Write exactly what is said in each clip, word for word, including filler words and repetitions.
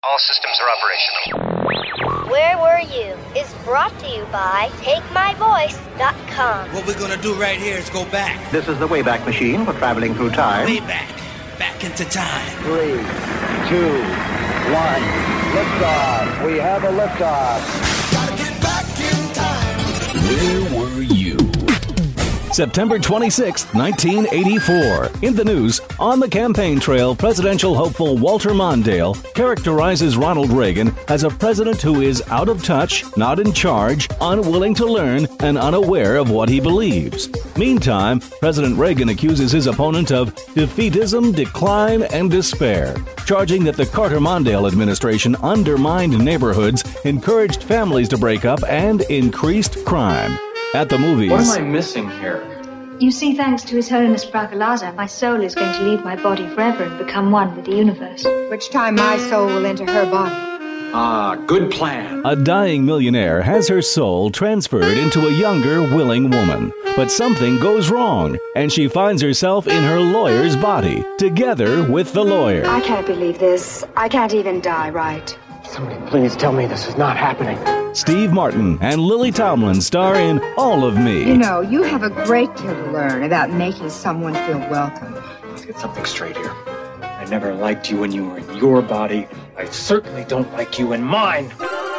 All systems are operational. Where Were You is brought to you by Take My Voice dot com. What we're gonna do right here is go back. This is the Wayback Machine for traveling through time. Way back. Back into time. Three, two, one. Liftoff. We have a liftoff. Gotta get back in time. Where were you? September twenty-sixth, nineteen eighty-four. In the news, on the campaign trail, presidential hopeful Walter Mondale characterizes Ronald Reagan as a president who is out of touch, not in charge, unwilling to learn, and unaware of what he believes. Meantime, President Reagan accuses his opponent of defeatism, decline, and despair, charging that the Carter-Mondale administration undermined neighborhoods, encouraged families to break up, and increased crime. At the movies... What am I missing here? You see, thanks to His Holiness Bragalaza, my soul is going to leave my body forever and become one with the universe. Which time my soul will enter her body. Ah, good plan. A dying millionaire has her soul transferred into a younger, willing woman. But something goes wrong, and she finds herself in her lawyer's body, together with the lawyer. I can't believe this. I can't even die right. Somebody please tell me this is not happening. Steve Martin and Lily Tomlin star in All of Me. You know, you have a great deal to learn about making someone feel welcome. Let's get something straight here. I never liked you when you were in your body. I certainly don't like you in mine.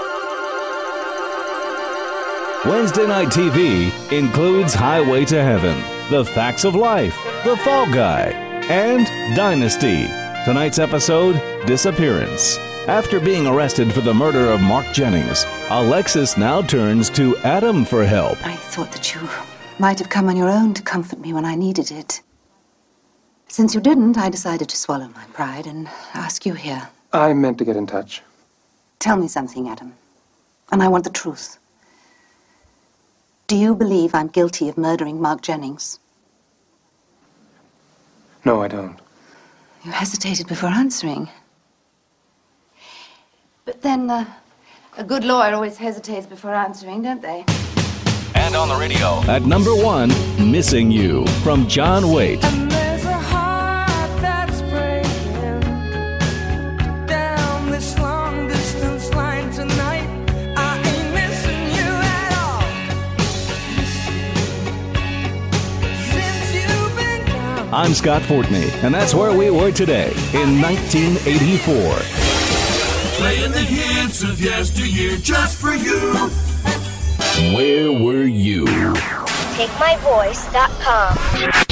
Wednesday Night T V includes Highway to Heaven, The Facts of Life, The Fall Guy, and Dynasty. Tonight's episode, Disappearance. After being arrested for the murder of Mark Jennings, Alexis now turns to Adam for help. I thought that you might have come on your own to comfort me when I needed it. Since you didn't, I decided to swallow my pride and ask you here. I meant to get in touch. Tell me something, Adam. And I want the truth. Do you believe I'm guilty of murdering Mark Jennings? No, I don't. You hesitated before answering. But then, uh, a good lawyer always hesitates before answering, don't they? And on the radio. At number one, Missing You, from John Waite. And there's a heart that's breaking down this long distance line tonight. I ain't missing you at all. Since you've been gone. I'm Scott Fortney, and that's where we were today in nineteen eighty-four. Playing the hits of yesteryear just for you. Where were you? Take My Voice dot com.